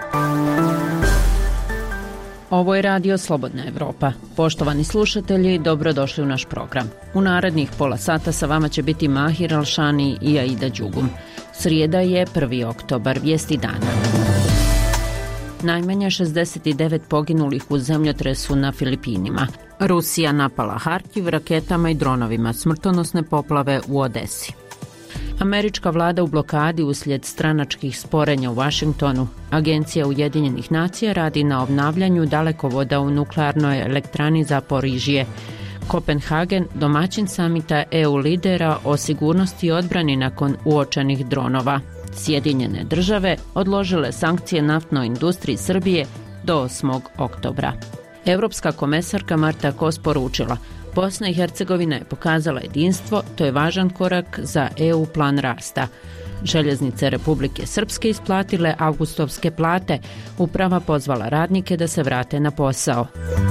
Ovo je Radio Slobodna Evropa. Poštovani slušatelji, dobrodošli u naš program. U narednih pola sata sa vama će biti Mahir Alšani i Aida Đugum. Srijeda je 1. oktobar, vijesti dana. Najmanje 69 poginulih u zemljotresu na Filipinima. Rusija napala Harkiv raketama i dronovima, smrtonosne poplave u Odesi. Američka vlada u blokadi uslijed stranačkih sporenja u Vašingtonu. Agencija Ujedinjenih nacija radi na obnavljanju dalekovoda u nuklearnoj elektrani Zaporižje. Kopenhagen, domaćin samita EU lidera o sigurnosti i odbrani nakon uočenih dronova. Sjedinjene države odložile sankcije naftnoj industriji Srbije do 8. oktobra. Europska komesarka Marta Kos poručila: Bosna i Hercegovina je pokazala jedinstvo, to je važan korak za EU plan rasta. Željeznice Republike Srpske isplatile avgustovske plate, uprava pozvala radnike da se vrate na posao.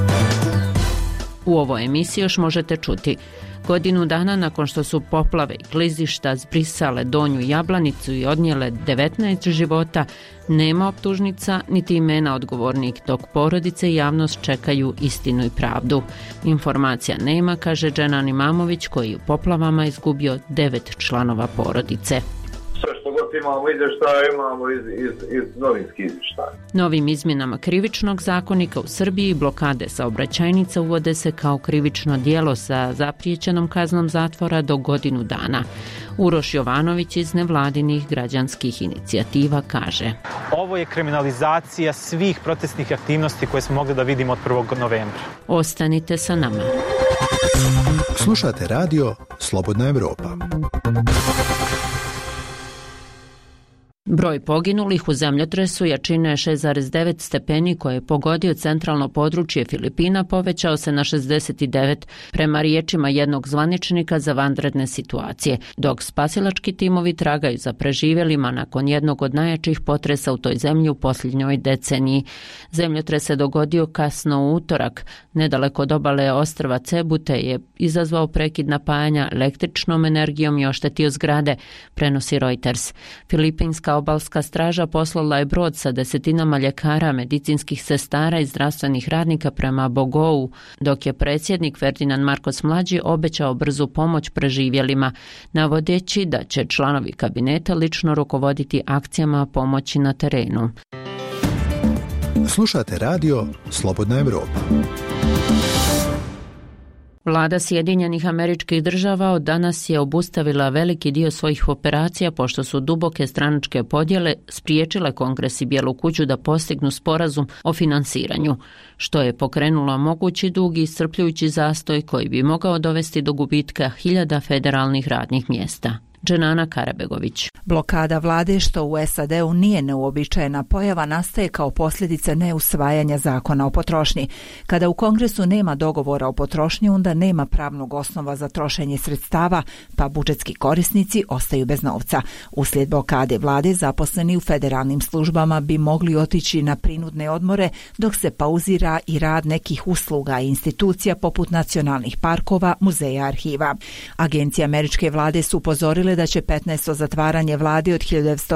U ovoj emisiji još možete čuti: godinu dana nakon što su poplave i klizišta zbrisale Donju Jablanicu i odnijele 19 života, nema optužnica niti imena odgovornih, dok porodice i javnost čekaju istinu i pravdu. Informacija nema, kaže Dženan Imamović, koji u poplavama izgubio 9 članova porodice. Sve što god imamo izvještaje, imamo iz novinskih izvještaja. Novim izmjenama krivičnog zakonika u Srbiji blokade saobraćajnica uvode se kao krivično djelo sa zapriječenom kaznom zatvora do godinu dana. Uroš Jovanović iz nevladinih građanskih inicijativa kaže: Ovo je kriminalizacija svih protestnih aktivnosti koje smo mogli da vidimo od 1. novembra. Ostanite sa nama. Slušate radio Slobodna Evropa. Broj poginulih u zemljotresu jačine 6,9 stepeni koje je pogodio centralno područje Filipina povećao se na 69 prema riječima jednog zvaničnika za vanredne situacije, dok spasilački timovi tragaju za preživjelima nakon jednog od najjačih potresa u toj zemlji u posljednjoj deceniji. Zemljotres se dogodio kasno u utorak. Nedaleko od obale ostrva Cebu te je izazvao prekid napajanja električnom energijom i oštetio zgrade, prenosi Reuters. Filipinska obalska straža poslala je brod sa desetinama ljekara, medicinskih sestara i zdravstvenih radnika prema Bogou, dok je predsjednik Ferdinand Marcos mlađi obećao brzu pomoć preživjelima, navodeći da će članovi kabineta lično rukovoditi akcijama pomoći na terenu. Slušate radio Slobodna Evropa. Vlada Sjedinjenih Američkih Država od danas je obustavila veliki dio svojih operacija pošto su duboke stranačke podjele spriječile Kongres i Bijelu kuću da postignu sporazum o finansiranju, što je pokrenulo mogući dug i iscrpljujući zastoj koji bi mogao dovesti do gubitka hiljada federalnih radnih mjesta. Dženana Karabegović. Blokada vlade, što u SAD-u nije neuobičajena pojava, nastaje kao posljedica neusvajanja zakona o potrošnji. Kada u Kongresu nema dogovora o potrošnji, onda nema pravnog osnova za trošenje sredstava, pa budžetski korisnici ostaju bez novca. Uslijed blokade vlade, zaposleni u federalnim službama bi mogli otići na prinudne odmore, dok se pauzira i rad nekih usluga i institucija poput nacionalnih parkova, muzeja, arhiva. Agencije američke vlade su upozorile da će 15. zatvaranje vlade od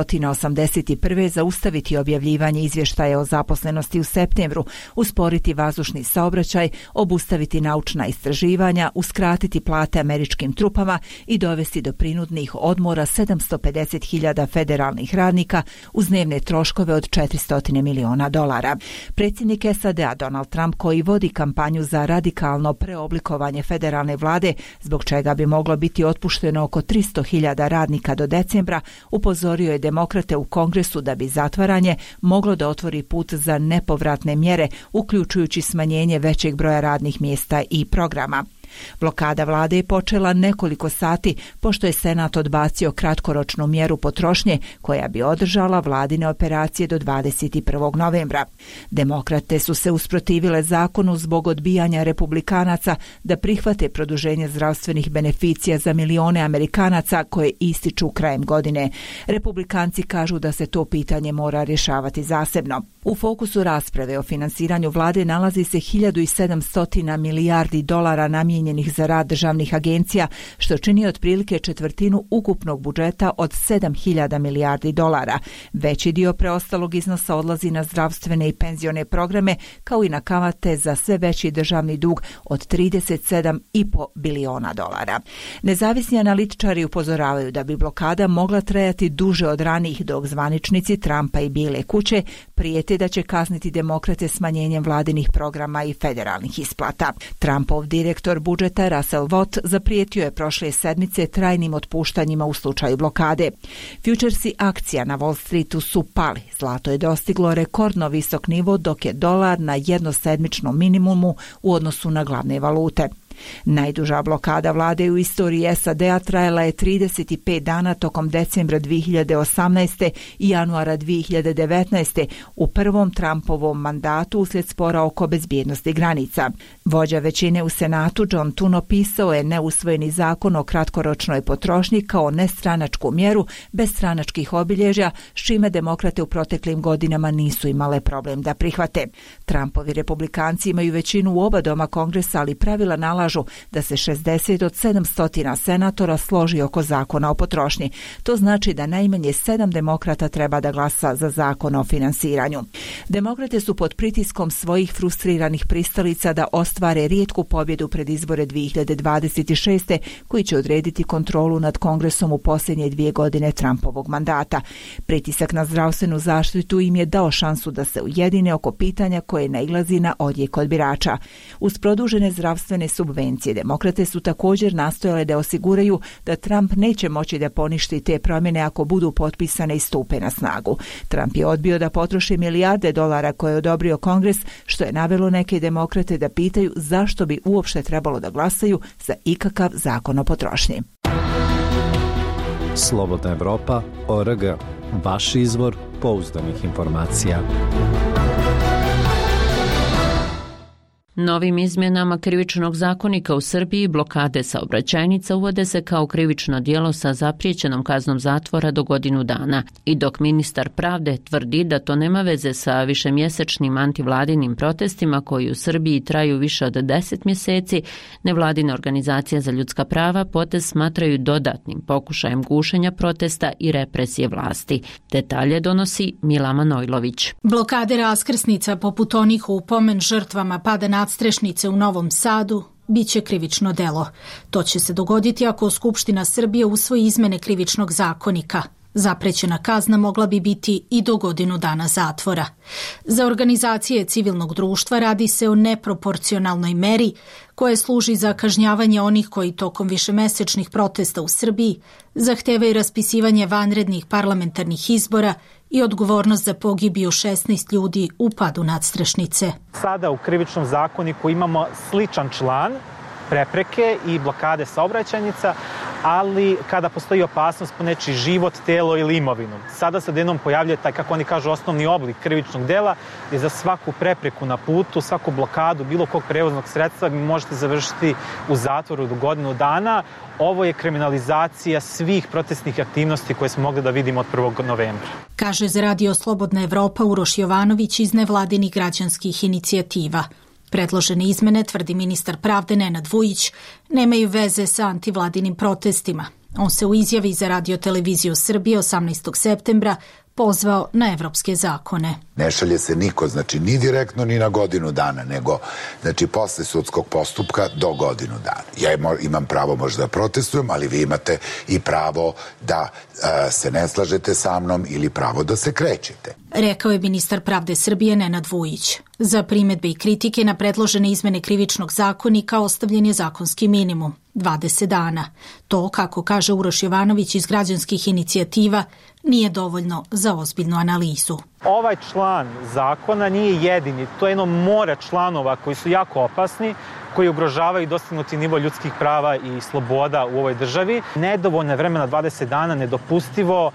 1981. zaustaviti objavljivanje izvještaja o zaposlenosti u septembru, usporiti vazdušni saobraćaj, obustaviti naučna istraživanja, uskratiti plate američkim trupama i dovesti do prinudnih odmora 750.000 federalnih radnika uz dnevne troškove od $400 miliona. Predsjednik SAD-a Donald Trump, koji vodi kampanju za radikalno preoblikovanje federalne vlade, zbog čega bi moglo biti otpušteno oko 300.000 radnika do decembra, upozorio je demokrate u Kongresu da bi zatvaranje moglo da otvori put za nepovratne mjere, uključujući smanjenje većeg broja radnih mjesta i programa. Blokada vlade je počela nekoliko sati pošto je Senat odbacio kratkoročnu mjeru potrošnje koja bi održala vladine operacije do 21. novembra. Demokrate su se usprotivile zakonu zbog odbijanja republikanaca da prihvate produženje zdravstvenih beneficija za milione Amerikanaca koje ističu krajem godine. Republikanci kažu da se to pitanje mora rješavati zasebno. U fokusu rasprave o finansiranju vlade nalazi se $1.700 milijardi namijenjenih namijenjenih za rad državnih agencija, što čini otprilike četvrtinu ukupnog budžeta od 7.000 milijardi dolara. Veći dio preostalog iznosa odlazi na zdravstvene i penzione programe, kao i na kamate za sve veći državni dug od 37,5 biliona dolara. Nezavisni analitičari upozoravaju da bi blokada mogla trajati duže od ranijih, dok zvaničnici Trumpa i Bijele kuće prijete da će kazniti demokrate smanjenjem vladinih programa i federalnih isplata. Trumpov direktor budžeta Russell Vought zaprijetio je prošle sedmice trajnim otpuštanjima u slučaju blokade. Futuresi akcija na Wall Streetu su pali. Zlato je dostiglo rekordno visok nivo, dok je dolar na jednosedmičnom minimumu u odnosu na glavne valute. Najduža blokada vlade u istoriji SAD-a trajala je 35 dana tokom decembra 2018. i januara 2019. u prvom Trumpovom mandatu uslijed spora oko bezbjednosti granica. Vođa većine u Senatu John Thune opisao je neusvojeni zakon o kratkoročnoj potrošnji kao nestranačku mjeru bez stranačkih obilježja, s čime demokrate u proteklim godinama nisu imale problem da prihvate. Trumpovi republikanci imaju većinu u oba doma Kongresa, ali pravila nalažu da se 60 od 700 senatora složi oko zakona o potrošnji. To znači da najmanje 7 demokrata treba da glasa za zakon o finansiranju. Demokrate su pod pritiskom svojih frustriranih pristalica da ostvare rijetku pobjedu pred izbore 2026. koji će odrediti kontrolu nad Kongresom u posljednje 2 godine Trumpovog mandata. Pritisak na zdravstvenu zaštitu im je dao šansu da se ujedine oko pitanja koje nailazi na odjek od birača. Uz produžene zdravstvene subvencije, demokrate su također nastojale da osiguraju da Trump neće moći da poništi te promjene ako budu potpisane i stupe na snagu. Trump je odbio da potroši milijarde dolara koje je odobrio Kongres, što je navelo neke demokrate da pitaju zašto bi uopšte trebalo da glasaju za ikakav zakon o potrošnji. Slobodna Evropa.org. Vaš izvor pouzdanih informacija. Novim izmjenama krivičnog zakonika u Srbiji blokade saobraćajnica uvode se kao krivično djelo sa zapriječenom kaznom zatvora do godinu dana. I dok ministar pravde tvrdi da to nema veze sa višemjesečnim antivladinim protestima koji u Srbiji traju više od 10 mjeseci, nevladine organizacije za ljudska prava potez smatraju dodatnim pokušajem gušenja protesta i represije vlasti. Detalje donosi Mila Manojlović. Blokade raskrsnica poput onih u pomen žrtvama pada nadstrešnice u Novom Sadu biće krivično delo. To će se dogoditi ako Skupština Srbije usvoji izmene krivičnog zakonika. Zaprećena kazna mogla bi biti i do godinu dana zatvora. Za organizacije civilnog društva radi se o neproporcionalnoj meri koja služi za kažnjavanje onih koji tokom višemesečnih protesta u Srbiji zahtevaju raspisivanje vanrednih parlamentarnih izbora i odgovornost za pogibiju 16 ljudi u padu nadstrešnice. Sada u krivičnom zakoniku imamo sličan član, prepreke i blokade saobraćajnica, ali kada postoji opasnost po nečiji život, telo ili imovinu. Sada se odjednom pojavljuje taj, kako oni kažu, osnovni oblik krivičnog dela, gdje za svaku prepreku na putu, svaku blokadu bilo kog prevoznog sredstva vi možete završiti u zatvoru do godinu dana. Ovo je kriminalizacija svih protestnih aktivnosti koje smo mogli da vidimo od 1. novembra. Kaže za Radio Slobodna Evropa Uroš Jovanović iz nevladinih građanskih inicijativa. Predložene izmene, tvrdi ministar pravde Nenad Vujić, nemaju veze sa antivladinim protestima. On se u izjavi za Radio Televiziju Srbije 18. septembra pozvao na evropske zakone. Ne šalje se niko, znači ni direktno ni na godinu dana, nego znači posle sudskog postupka do godinu dana. Ja imam pravo možda da protestujem, ali vi imate i pravo da se ne slažete sa mnom ili pravo da se krećete. Rekao je ministar pravde Srbije Nenad Vujić. Za primedbe i kritike na predložene izmene krivičnog zakonika ostavljen je zakonski minimum, 20 dana. To, kako kaže Uroš Jovanović iz građanskih inicijativa, nije dovoljno za ozbiljnu analizu. Ovaj član zakona nije jedini, to je jedno more članova koji su jako opasni, koji ugrožavaju dostignuti nivo ljudskih prava i sloboda u ovoj državi. Nedovoljno vremena 20 dana, nedopustivo,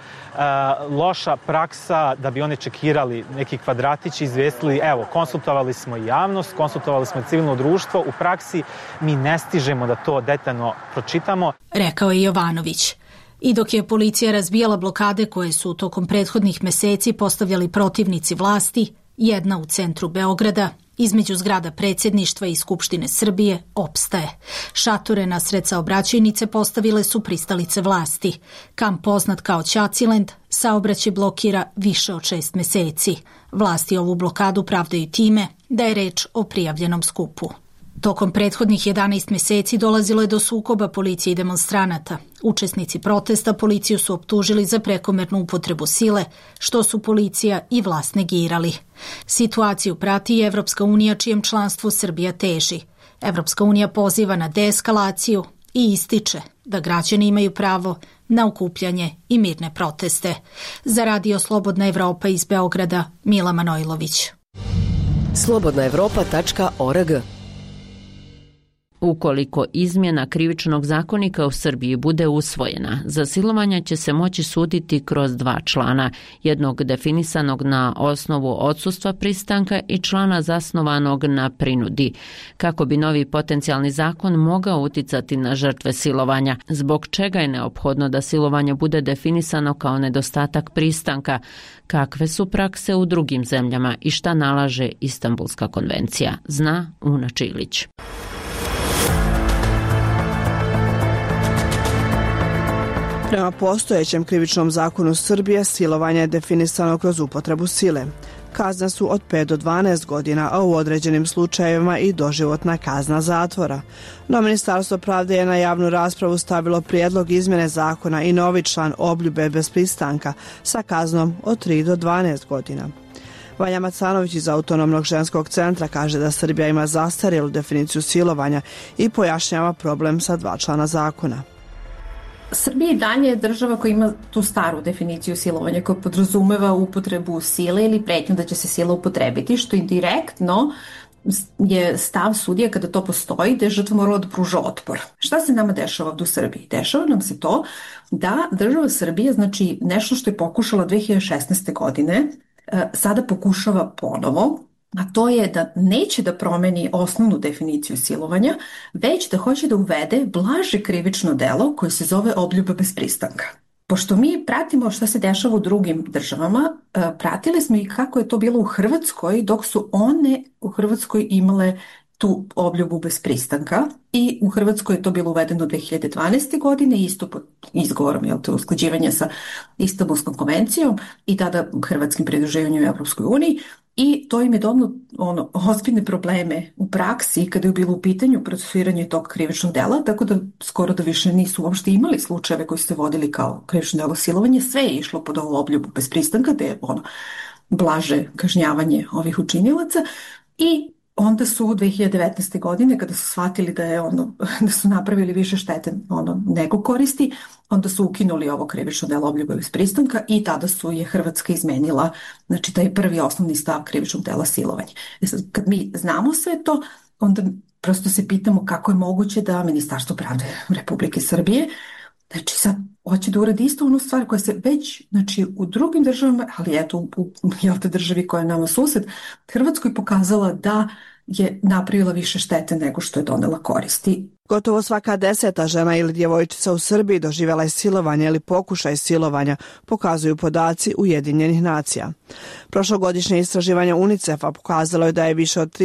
loša praksa da bi oni čekirali neki kvadratići, izvestili, evo, konsultovali smo i javnost, konsultovali smo i civilno društvo, u praksi mi ne stižemo da to detaljno pročitamo. Rekao je Jovanović. I dok je policija razbijala blokade koje su tokom prethodnih meseci postavljali protivnici vlasti, jedna u centru Beograda, između zgrada predsjedništva i Skupštine Srbije opstaje. Šatore na sred saobraćajnice postavile su pristalice vlasti. Kamp poznat kao Ćacilend saobraćaj blokira više od 6 meseci. Vlasti ovu blokadu pravdaju time da je reč o prijavljenom skupu. Tokom prethodnih 11 meseci dolazilo je do sukoba policije i demonstranata. Učesnici protesta policiju su optužili za prekomernu upotrebu sile, što su policija i vlast negirali. Situaciju prati i Evropska unija, čijem članstvu Srbija teži. Evropska unija poziva na deeskalaciju i ističe da građani imaju pravo na okupljanje i mirne proteste. Za Radio Slobodna Evropa iz Beograda, Mila Manojlović. slobodnaevropa.org. Ukoliko izmjena krivičnog zakonika u Srbiji bude usvojena, za silovanja će se moći suditi kroz 2 člana, jednog definisanog na osnovu odsustva pristanka i člana zasnovanog na prinudi, kako bi novi potencijalni zakon mogao uticati na žrtve silovanja, zbog čega je neophodno da silovanje bude definisano kao nedostatak pristanka, kakve su prakse u drugim zemljama i šta nalaže Istanbulska konvencija, zna Una Čilić. Prema postojećem krivičnom zakonu Srbije, silovanje je definisano kroz upotrebu sile. Kazne su od 5 do 12 godina, a u određenim slučajevima i doživotna kazna zatvora. No Ministarstvo pravde je na javnu raspravu stavilo prijedlog izmjene zakona i novi član obljube bez pristanka sa kaznom od 3 do 12 godina. Vanja Macanović iz Autonomnog ženskog centra kaže da Srbija ima zastarjelu definiciju silovanja i pojašnjava problem sa 2 člana zakona. Srbija i dalje je država koja ima tu staru definiciju silovanja koja podrazumeva upotrebu sile ili pretnju da će se sila upotrebiti, što indirektno je stav sudija kada to postoji da je žrtva morala da pruža otpor. Šta se nama dešava ovdje u Srbiji? Dešava nam se to da država Srbije, znači nešto što je pokušala 2016. godine, sada pokušava ponovo, a to je da neće da promeni osnovnu definiciju silovanja, već da hoće da uvede blaže krivično delo koje se zove obljuba bez pristanka. Pošto mi pratimo šta se dešava u drugim državama, pratili smo i kako je to bilo u Hrvatskoj, dok su one u Hrvatskoj imale tu obljubu bez pristanka i u Hrvatskoj je to bilo uvedeno 2012. godine, isto pod izgovorom usklađivanja sa Istanbulskom konvencijom i tada hrvatskim pridruživanjem u Evropskoj uniji. I to im je donalo ozbiljne probleme u praksi kada je bilo u pitanju procesuiranje tog krivičnog dela, tako da skoro da više nisu uopšte imali slučajeve koji su se vodili kao krivično delo silovanje, sve je išlo pod ovu obljubu bez pristanka, da je blaže kažnjavanje ovih učinilaca i onda su 2019. godine, kada su shvatili da su napravili više štete nego koristi, onda su ukinuli ovo krivično delo obljuba bez pristanka i tada je Hrvatska izmenila, znači taj prvi osnovni stav krivičnog dela silovanja. Kad mi znamo sve to, onda prosto se pitamo kako je moguće da Ministarstvo pravde Republike Srbije, znači sad hoće da uradi isto onu stvar koja se već, znači u drugim državama, ali eto u državi koja je nama sused, Hrvatskoj pokazala da je napravila više štete nego što je donela koristi. Gotovo svaka 10. žena ili djevojčica u Srbiji doživjela je silovanje ili pokušaj silovanja, pokazuju podaci Ujedinjenih nacija. Prošlogodišnje istraživanje UNICEF-a pokazalo je da je više od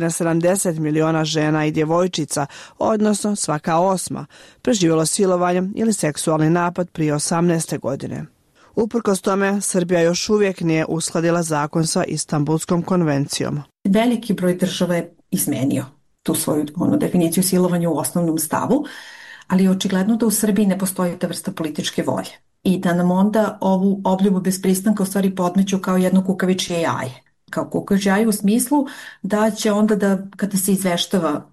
370 miliona žena i djevojčica, odnosno svaka 8, preživjelo silovanje ili seksualni napad prije 18. godine. Uprkos tome, Srbija još uvijek nije uskladila zakon sa Istanbulskom konvencijom. Veliki broj država je izmenio tu svoju definiciju silovanja u osnovnom stavu, ali je očigledno da u Srbiji ne postoji ta vrsta političke volje i da nam onda ovu obljubu bez pristanka u stvari podmeću kao jedno kukavičje jaje. Kao kukavičje jaje u smislu da će onda kada se izveštava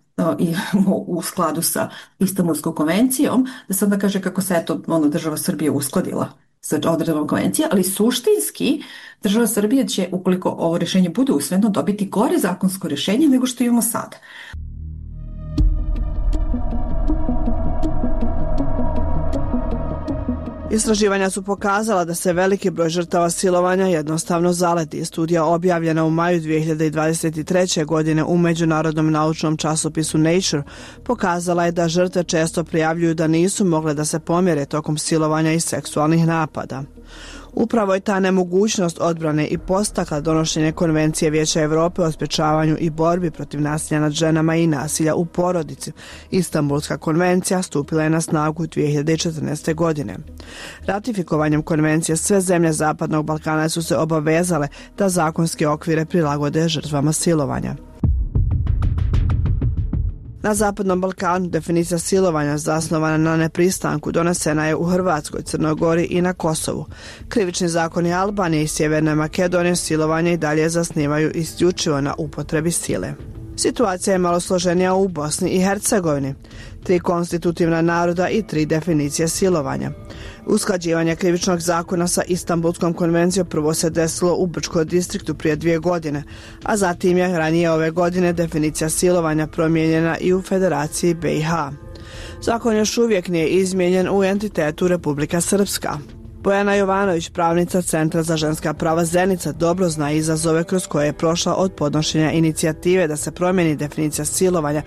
u skladu sa Istanbulskom konvencijom, da se onda kaže kako se država Srbije uskladila sa odredbama konvencije, ali suštinski država Srbije će, ukoliko ovo rješenje bude usvojeno, dobiti gore zakonsko rješenje nego što imamo sad. Istraživanja su pokazala da se veliki broj žrtava silovanja jednostavno zaleti. Studija objavljena u maju 2023. godine u međunarodnom naučnom časopisu Nature pokazala je da žrtve često prijavljuju da nisu mogle da se pomjere tokom silovanja i seksualnih napada. Upravo je ta nemogućnost odbrane i postakla donošenje Konvencije Vijeća Europe o sprečavanju i borbi protiv nasilja nad ženama i nasilja u porodici. Istanbulska konvencija stupila je na snagu 2014. godine. Ratifikovanjem konvencije sve zemlje Zapadnog Balkana su se obavezale da zakonske okvire prilagode žrtvama silovanja. Na Zapadnom Balkanu definicija silovanja zasnovana na nepristanku donesena je u Hrvatskoj, Crnoj Gori i na Kosovu. Krivični zakoni Albanije i Sjeverne Makedonije silovanje i dalje zasnivaju isključivo na upotrebi sile. Situacija je malo složenija u Bosni i Hercegovini. 3 konstitutivna naroda i 3 definicije silovanja. Usklađivanje krivičnog zakona sa Istanbulskom konvencijom prvo se desilo u Brčkom distriktu prije 2 godine, a zatim je ranije ove godine definicija silovanja promijenjena i u Federaciji BiH. Zakon još uvijek nije izmijenjen u entitetu Republika Srpska. Bojana Jovanović, pravnica Centra za ženska prava Zenica, dobro zna izazove kroz koje je prošla od podnošenja inicijative da se promijeni definicija silovanja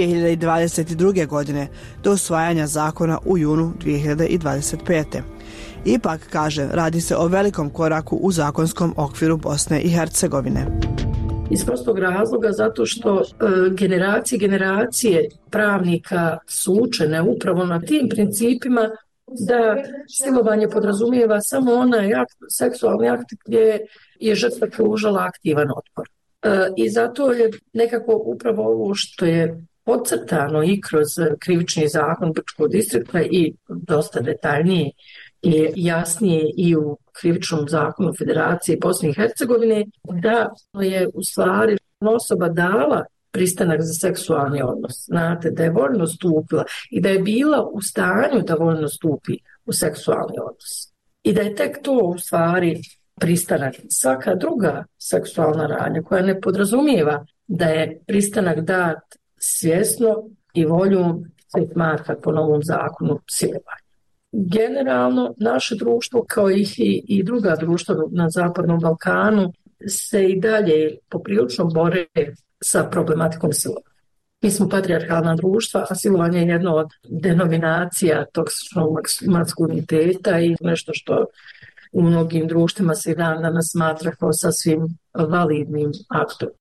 2022. godine do usvajanja zakona u junu 2025. Ipak, kaže, radi se o velikom koraku u zakonskom okviru Bosne i Hercegovine. Iz prostog razloga zato što generacije pravnika su učene upravo na tim principima da silovanje podrazumijeva samo onaj seksualni akt gdje je žrtva pružala aktivan otpor. I zato je nekako upravo ovo što je podcrtano i kroz krivični zakon Brčkog distrikta i dosta detaljnije i jasnije i u krivičnom zakonu Federacije Bosne i Hercegovine, da je u stvari osoba dala pristanak za seksualni odnos. Znate, da je voljno stupila i da je bila u stanju da voljno stupi u seksualni odnos. I da je tek to u stvari pristanak. Svaka druga seksualna radnja koja ne podrazumijeva da je pristanak dat svjesno i voljom se smatra po novom zakonu silovanja. Generalno, naše društvo, kao i druga društva na Zapadnom Balkanu, se i dalje poprilično bore sa problematikom silovanja. Mi smo patrijarhalna društva, a silovanje je jedna od denominacija toksičnog maskuliniteta i nešto što u mnogim društvima se i dan danas smatra kao sasvim validnim aktom.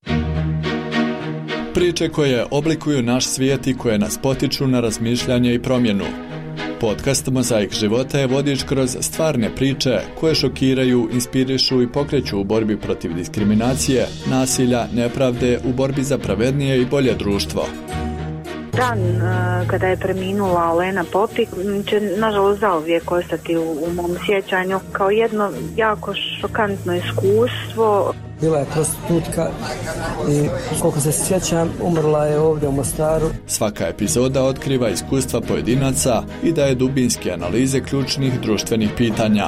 Priče koje oblikuju naš svijet i koje nas potiču na razmišljanje i promjenu. Podcast Mozaik života je vodič kroz stvarne priče koje šokiraju, inspirišu i pokreću u borbi protiv diskriminacije, nasilja, nepravde, u borbi za pravednije i bolje društvo. Dan kada je preminula Olena Popik će nažalost zauvijek ostati u mom sjećanju kao jedno jako šokantno iskustvo. Bila je prostitutka i koliko se sjećam umrla je ovdje u Mostaru. Svaka epizoda otkriva iskustva pojedinaca i daje dubinske analize ključnih društvenih pitanja.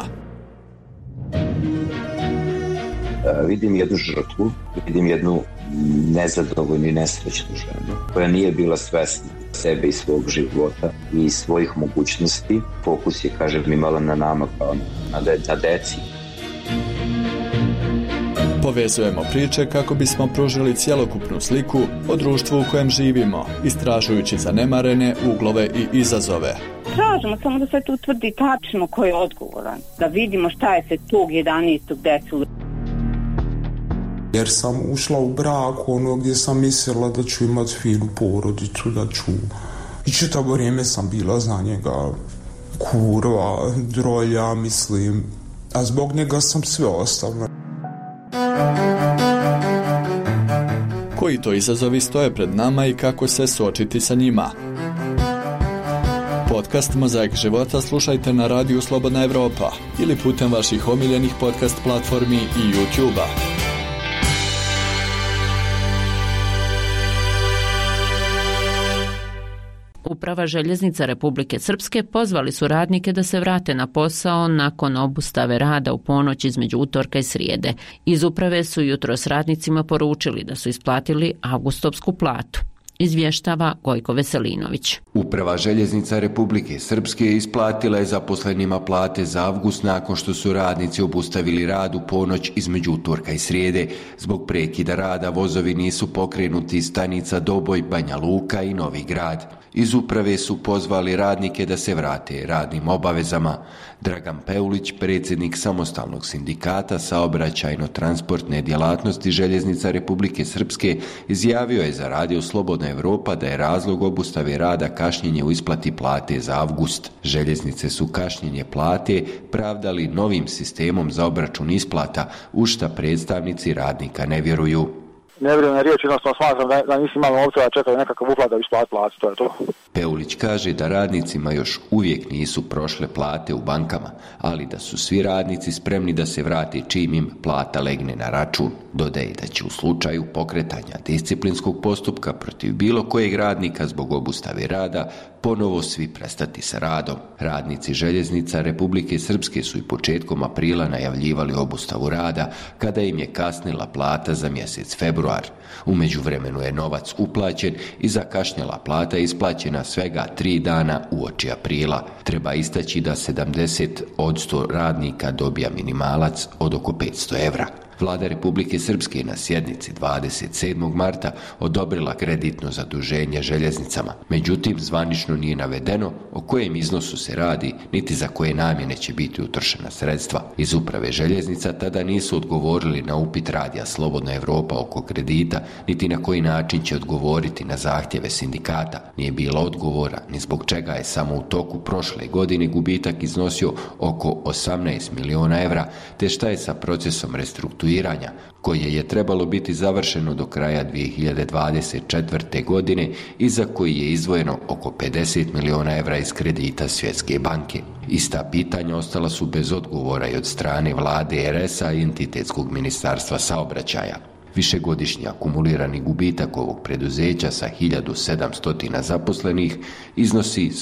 Vidim jednu žrtvu, vidim jednu nezadovoljnu i nesrećnu ženu koja nije bila svesna sebe i svog života i svojih mogućnosti. Fokus je, kažem, imala na nama kao na deci. Povezujemo priče kako bismo pružili cjelokupnu sliku o društvu u kojem živimo, istražujući zanemarene uglove i izazove. Tražimo samo da se tu utvrdi tačno ko je odgovoran, da vidimo šta je se tog 11. desilo. Jer sam ušla u brak gdje sam mislila da ću imati finu porodicu, da ću... I čitavo vrijeme sam bila za njega kurva, drolja, mislim, a zbog njega sam sve ostavila. Koji to izazovi stoje pred nama i kako se suočiti sa njima? Podcast Mozaik života slušajte na radiju Slobodna Evropa ili putem vaših omiljenih podcast platformi i YouTube-a. Uprava željeznica Republike Srpske pozvali su radnike da se vrate na posao nakon obustave rada u ponoć između utorka i srijede. Iz uprave su jutros radnicima poručili da su isplatili avgustovsku platu. Izvještava Gojko Veselinović. Uprava željeznica Republike Srpske isplatila je zaposlenima plate za avgust nakon što su radnici obustavili rad u ponoć između utorka i srijede. Zbog prekida rada vozovi nisu pokrenuti iz stanica Doboj, Banja Luka i Novi Grad. Iz uprave su pozvali radnike da se vrate radnim obavezama. Dragan Peulić, predsjednik samostalnog sindikata saobraćajno-transportne djelatnosti Željeznica Republike Srpske, izjavio je za Radio Slobodna Evropa da je razlog obustave rada kašnjenje u isplati plate za avgust. Željeznice su kašnjenje plate pravdali novim sistemom za obračun isplata, u šta predstavnici radnika ne vjeruju. Ne vjerujem na riječ, jednostavno smatram da nisi imali novca, da čekaju nekakav uplata u isplati plati, to je to. Peulić kaže da radnicima još uvijek nisu prošle plate u bankama, ali da su svi radnici spremni da se vrate čim im plata legne na račun. Dodaje da će u slučaju pokretanja disciplinskog postupka protiv bilo kojeg radnika zbog obustave rada ponovo svi prestati sa radom. Radnici Željeznica Republike Srpske su i početkom aprila najavljivali obustavu rada kada im je kasnila plata za mjesec februar. U međuvremenu je novac uplaćen i zakašnjela plata isplaćena svega 3 dana uoči aprila. Treba istaći da 70% radnika dobija minimalac od oko 500 evra. Vlada Republike Srpske na sjednici 27. marta odobrila kreditno zaduženje željeznicama. Međutim, zvanično nije navedeno o kojem iznosu se radi, niti za koje namjene će biti utrošena sredstva. Iz uprave željeznica tada nisu odgovorili na upit Radija Slobodna Evropa oko kredita, niti na koji način će odgovoriti na zahtjeve sindikata. Nije bilo odgovora ni zbog čega je samo u toku prošle godine gubitak iznosio oko 18 miliona evra, te šta je sa procesom restrukturiranja koje je trebalo biti završeno do kraja 2024. godine i za koji je izdvojeno oko 50 miliona evra iz kredita Svjetske banke. Ista pitanja ostala su bez odgovora i od strane vlade RS-a i entitetskog ministarstva saobraćaja. Višegodišnji akumulirani gubitak ovog preduzeća sa 1700 zaposlenih iznosi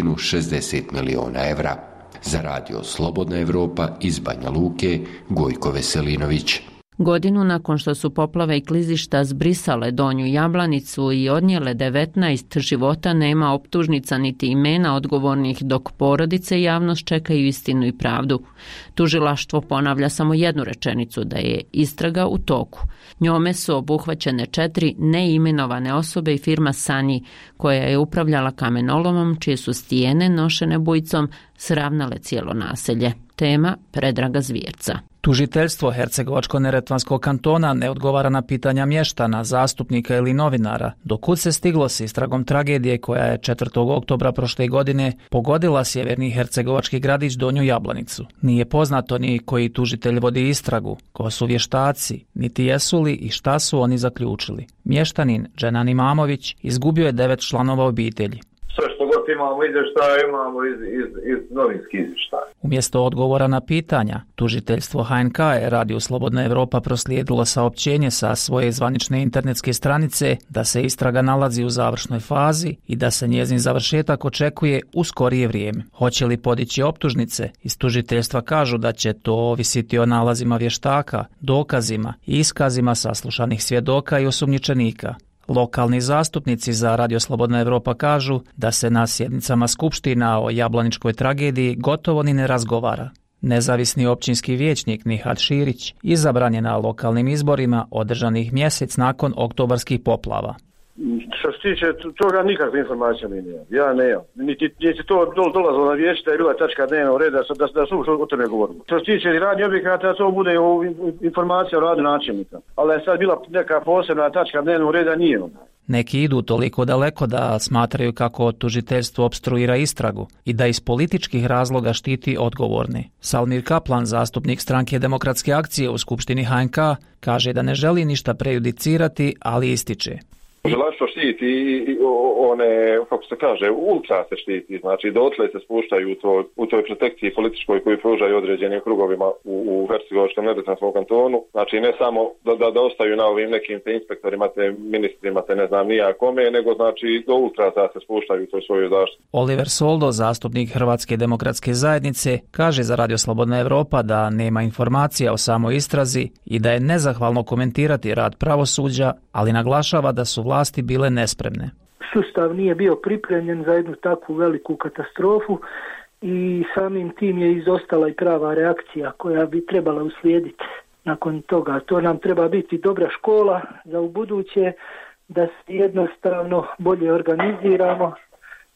160 miliona evra. Za Radio Slobodna Evropa iz Banja Luke, Gojko Veselinović. Godinu nakon što su poplave i klizišta zbrisale Donju Jablanicu i odnijele 19 života, nema optužnica niti imena odgovornih, dok porodice i javnost čekaju istinu i pravdu. Tužilaštvo ponavlja samo jednu rečenicu, da je istraga u toku. Njome su obuhvaćene 4 neimenovane osobe i firma Sani, koja je upravljala kamenolomom, čije su stijene nošene bujicom sravnale cijelo naselje. Tema Predraga Zvjerca. Tužiteljstvo Hercegovačko-neretvanskog kantona ne odgovara na pitanja mještana, zastupnika ili novinara, dokud se stiglo s istragom tragedije koja je 4. oktobra prošle godine pogodila sjeverni hercegovački gradić Donju Jablanicu. Nije poznato ni koji tužitelj vodi istragu, ko su vještaci, niti jesu li i šta su oni zaključili. Mještanin Dženan Imamović izgubio je 9 članova obitelji. Sve što god imamo izvještaje, imamo iz novinskih izvještaja. Umjesto odgovora na pitanja, tužiteljstvo HNK je Radio Slobodna Evropa proslijedilo saopćenje sa svoje zvanične internetske stranice da se istraga nalazi u završnoj fazi i da se njezin završetak očekuje u skorije vrijeme. Hoće li podići optužnice? Iz tužiteljstva kažu da će to ovisiti o nalazima vještaka, dokazima i iskazima saslušanih svjedoka i osumnjičenika. Lokalni zastupnici za Radio Slobodna Evropa kažu da se na sjednicama skupština o jablaničkoj tragediji gotovo ni ne razgovara. Nezavisni općinski vijećnik Nihad Širić izabran je na lokalnim izborima održanih mjesec nakon oktobarskih poplava. Što se tiče toga, nikakve informacije mi nije. Ja ne. Niti to dolazilo na vijeće da je bila tačka dnevnog reda da su o tome govorili. Što se tiče radnje objekata, to bude informacija o radu načelnika. Ali je sad bila neka posebna tačka dnevnog reda, nije ona. Neki idu toliko daleko da smatraju kako tužiteljstvo opstruira istragu i da iz političkih razloga štiti odgovorne. Salmir Kaplan, zastupnik stranke Demokratske akcije u Skupštini HNK, kaže da ne želi ništa prejudicirati, ali ističe. Tužilaštvo štiti one, kako se kaže, ultra se štiti, znači dotle se spuštaju u toj protekciji političkoj koju pružaju određenim krugovima u Hercegovačkom neretvanskom kantonu, znači ne samo da ostaju na ovim nekim te inspektorima, te ministrima, te ne znam nija kome, nego znači do ultra se spuštaju u toj svojoj zaštiti. Oliver Soldo, zastupnik Hrvatske demokratske zajednice, kaže za Radio Slobodna Evropa da nema informacija o samoj istrazi i da je nezahvalno komentirati rad pravosuđa, ali naglašava da su vlasti bile nespremne. Sustav nije bio pripremljen za jednu takvu veliku katastrofu i samim tim je izostala i prava reakcija koja bi trebala uslijediti nakon toga. To nam treba biti dobra škola za ubuduće, da se jednostavno bolje organiziramo,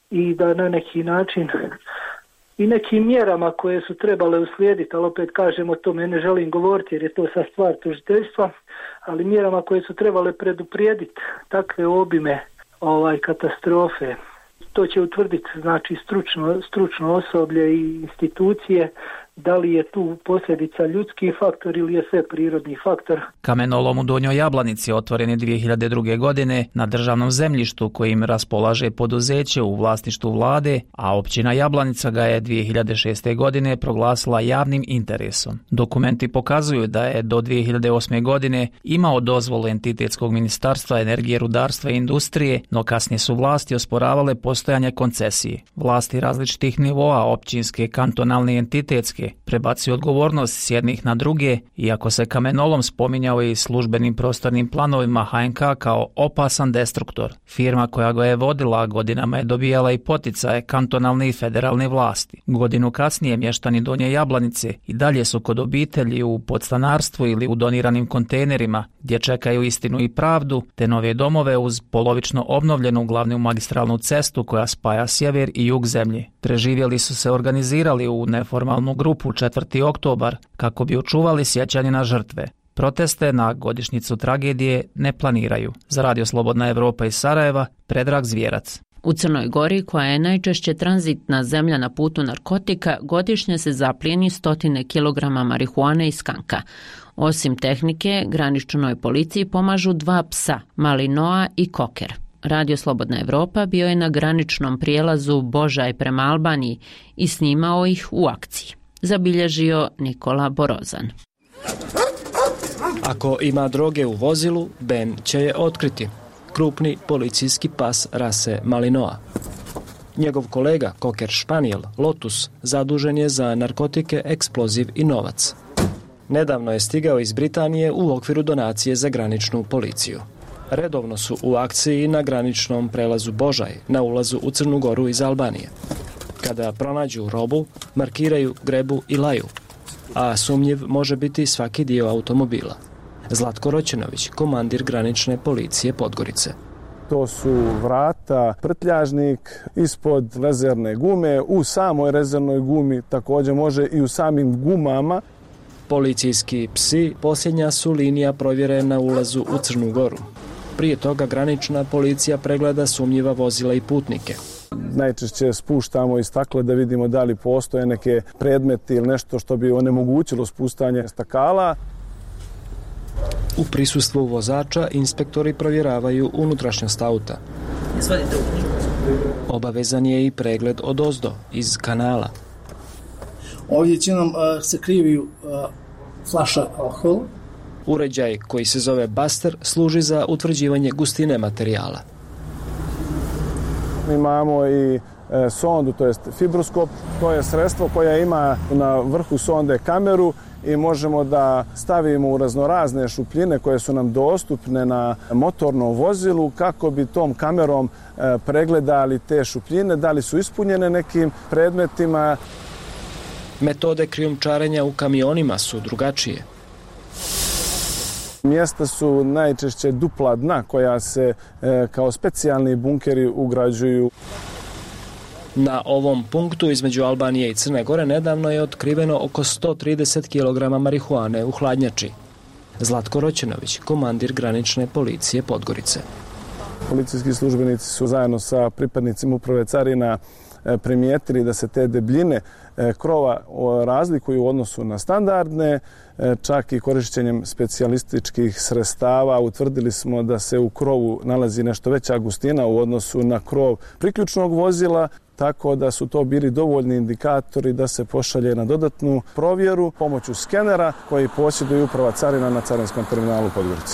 i da na neki način i nekim mjerama koje su trebale uslijediti, ali opet kažem o tome ne želim govoriti jer je to sa stvar tužiteljstva, ali mjerama koje su trebale preduprijediti takve obime katastrofe. To će utvrditi znači stručno osoblje i institucije, da li je tu posljedica ljudski faktor ili je sve prirodni faktor. Kamenolom u Donjoj Jablanici otvoren je 2002. godine na državnom zemljištu kojim raspolaže poduzeće u vlasništvu vlade, a općina Jablanica ga je 2006. godine proglasila javnim interesom. Dokumenti pokazuju da je do 2008. godine imao dozvolu entitetskog ministarstva energije, rudarstva i industrije, no kasnije su vlasti osporavale postojanje koncesije. Vlasti različitih nivoa, općinske, kantonalne i entitetske, prebacuju odgovornost s jednih na druge, iako se kamenolom spominjao i službenim prostornim planovima HNK kao opasan destruktor. Firma koja ga je vodila godinama je dobijala i poticaje kantonalne i federalne vlasti. Godinu kasnije mještani Donje Jablanice i dalje su kod obitelji u podstanarstvu ili u doniranim kontejnerima, gdje čekaju istinu i pravdu, te nove domove uz polovično obnovljenu glavnu magistralnu cestu koja spaja sjever i jug zemlje. Preživjeli su se organizirali u neformalnu grupu 4. oktobar kako bi očuvali sjećanje na žrtve. Proteste na godišnjicu tragedije ne planiraju. Za Radio Slobodna Evropa iz Sarajeva, Predrag Zvjerac. U Crnoj Gori, koja je najčešće tranzitna zemlja na putu narkotika, godišnje se zaplijeni 100 kilograma marihuane i skanka. Osim tehnike, graničnoj policiji pomažu 2 psa, Malinoa i Koker. Radio Slobodna Evropa bio je na graničnom prijelazu Božaj prema Albaniji i snimao ih u akciji. Zabilježio Nikola Borozan. Ako ima droge u vozilu, Ben će je otkriti. Krupni policijski pas rase Malinoa. Njegov kolega, Koker Španijel, Lotus, zadužen je za narkotike, eksploziv i novac. Nedavno je stigao iz Britanije u okviru donacije za graničnu policiju. Redovno su u akciji na graničnom prelazu Božaj, na ulazu u Crnu Goru iz Albanije. Kada pronađu robu, markiraju, grebu i laju, a sumnjiv može biti svaki dio automobila. Zlatko Roćenović, komandir granične policije Podgorice. To su vrata, prtljažnik, ispod rezervne gume, u samoj rezervnoj gumi, također može i u samim gumama. Policijski psi posljednja su linija provjere na ulazu u Crnu Goru. Prije toga granična policija pregleda sumnjiva vozila i putnike. Najčešće spuštamo i stakle da vidimo da li postoje neke predmeti ili nešto što bi onemogućilo spuštanje stakala. U prisustvu vozača inspektori provjeravaju unutrašnjost auta. Obavezan je i pregled odozdo, iz kanala. Ovdje će nam se kriviju flaša alkohola. Uređaj koji se zove Buster služi za utvrđivanje gustine materijala. Imamo i sondu, to jest fibroskop, to je sredstvo koje ima na vrhu sonde kameru i možemo da stavimo u raznorazne šupljine koje su nam dostupne na motornom vozilu kako bi tom kamerom pregledali te šupljine, da li su ispunjene nekim predmetima. Metode krijumčarenja u kamionima su drugačije. Mjesta su najčešće dupla dna koja se kao specijalni bunkeri ugrađuju. Na ovom punktu između Albanije i Crne Gore nedavno je otkriveno oko 130 kg marihuane u hladnjači. Zlatko Roćenović, komandir granične policije Podgorice. Policijski službenici su zajedno sa pripadnicima uprave carina primijetili da se te debljine krova razlikuju u odnosu na standardne, čak i korišćenjem specijalističkih sredstava utvrdili smo da se u krovu nalazi nešto veća gustina u odnosu na krov priključnog vozila, tako da su to bili dovoljni indikatori da se pošalje na dodatnu provjeru pomoću skenera koji posjeduje uprava carina na carinskom terminalu Podgorice.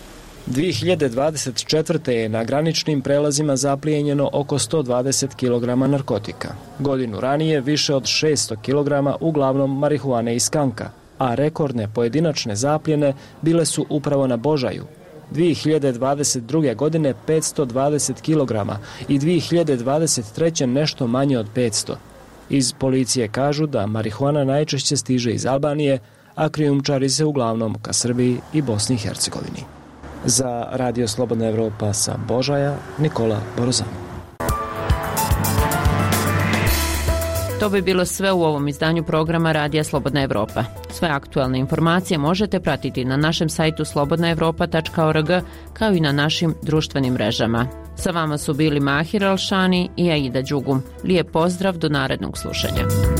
2024. je na graničnim prelazima zaplijenjeno oko 120 kg narkotika. Godinu ranije više od 600 kg uglavnom marihuane i skanka, a rekordne pojedinačne zapljene bile su upravo na Božaju. 2022. godine 520 kg i 2023. nešto manje od 500. Iz policije kažu da marihuana najčešće stiže iz Albanije, a krijumčari se uglavnom ka Srbiji i Bosni i Hercegovini. Za Radio Slobodna Evropa sa Božaja, Nikola Borozan. To bi bilo sve u ovom izdanju programa Radija Slobodna Evropa. Sve aktualne informacije možete pratiti na našem sajtu slobodnaevropa.org kao i na našim društvenim mrežama. Sa vama su bili Mahir Alšani i Aida Đugum. Lijep pozdrav do narednog slušanja.